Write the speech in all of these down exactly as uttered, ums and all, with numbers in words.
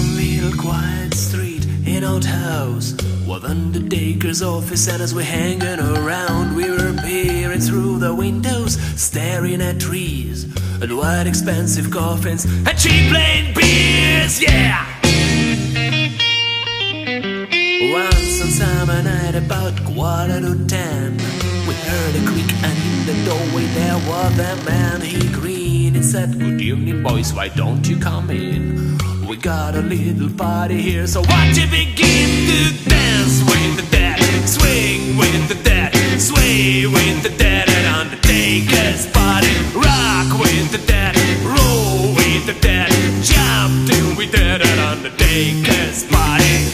one little quiet street in old house, with undertaker's office, and as we're hanging around, we were peering through the windows, staring at trees and white expensive coffins and cheap plain beers, yeah! Once on summer night about quarter to ten, we heard a creak, and in the doorway there was a man. He grinned and said, "Good evening, boys, why don't you come in? We got a little party here, so won't you begin to dance with the dead, swing with the dead, sway with the dead at Undertaker's party, rock with the dead, roll with the dead, jump till we dead at Undertaker's party."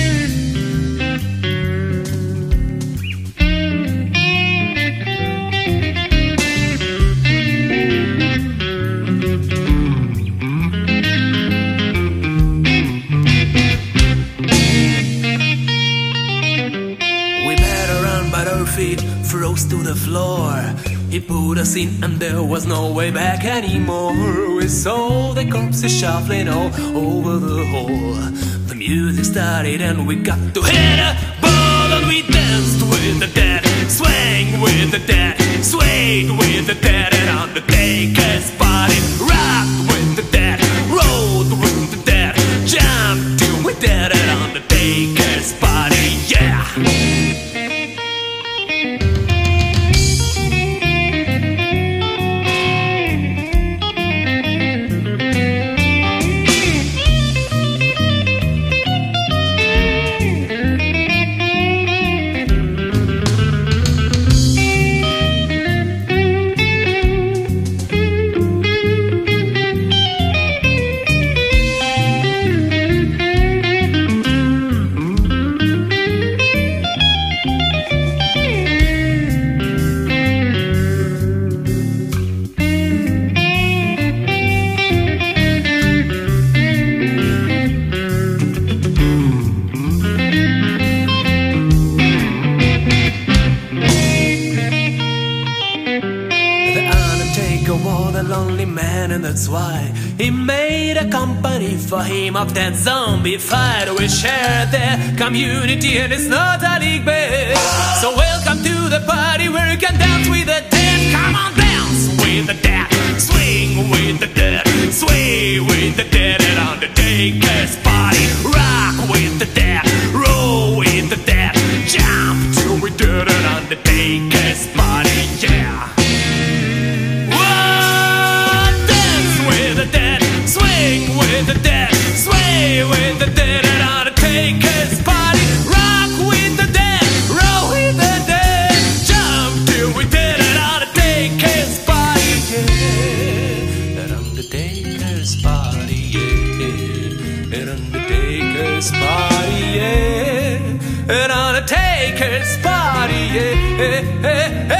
Feet froze to the floor. He put us in and there was no way back anymore. We saw the corpses shuffling all over the hall. The music started and we got to hit a ball, and we danced with the dead, swang with the dead, swayed with the dead at Undertaker's party, rocked with the dead, rolled with the dead, jumped till we dead at Undertaker's party, yeah! Lonely man, and that's why he made a company for him of that zombie fight. We share their community and it's not a league bet. So welcome to the party where you can dance with the dead. Come on, dance with the dead, swing with the dead, sway with the dead at Undertaker's party, rock with the dead, roll with the dead, jump till we dead at Undertaker's party, yeah! Swing with the dead, sway with the dead at Undertaker's party, rock with the dead, roll with the dead, jump till we dead at Undertaker's party, yeah, at Undertaker's party, yeah, at Undertaker's party, yeah, at Undertaker's party, yeah, yeah, yeah.